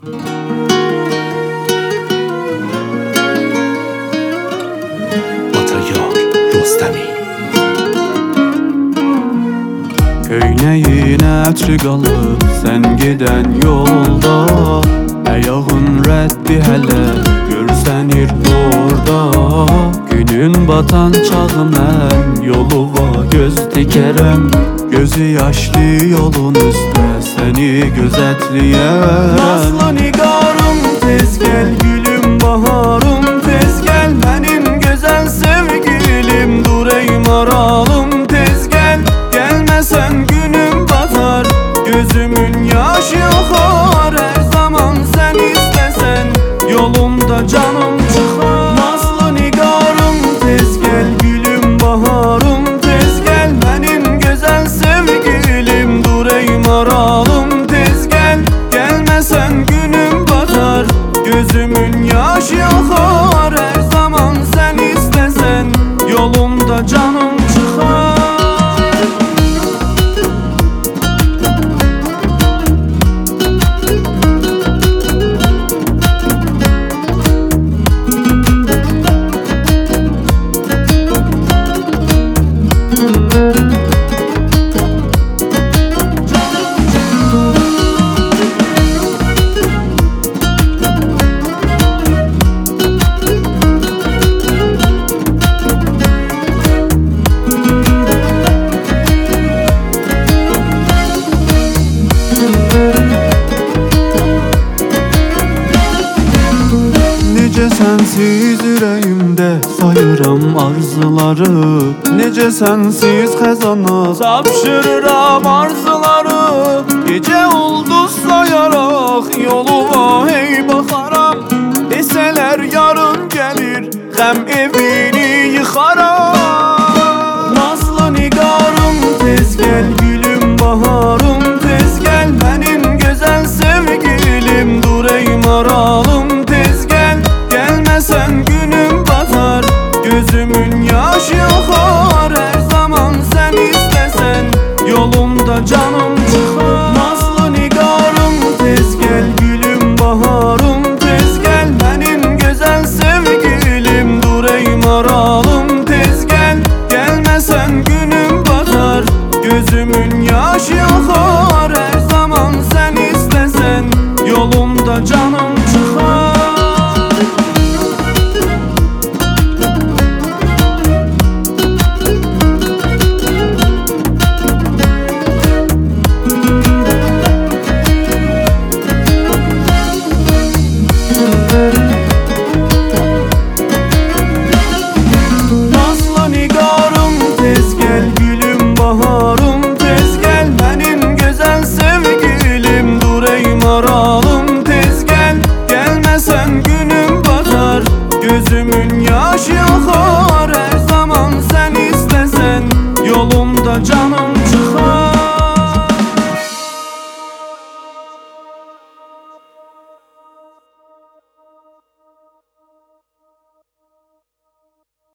Batayar Rostemi. Köynəyin ətri qalıb sən gedən yolda, ayağın rəddi hələ görsənir orada. Günün batan çağı mən yoluma göz dikərəm, gözü yaşlı yolun üstə səni gözətləyərəm. Nazlı nigarım tez gəl, gülüm baharım tez gəl, mənim gözəl sevgilim, dur ey maralım tez gəl. Gelmesen günüm batar, gözümün yaşı akar. Her zaman sen istesen yolumda canım çıkar. Nazlı nigarım tez gel, gülüm baharım tez gel, benim güzel sevgilim, dur ey maralım tez gel. Gelmesen günüm batar, gözümün yaşı akar. Her zaman sen istesen yolumda canım çıkar. Necə sənsiz ürəyimdə sayıram arzuları, necə sənsiz xəzana tapşırıram arzuları.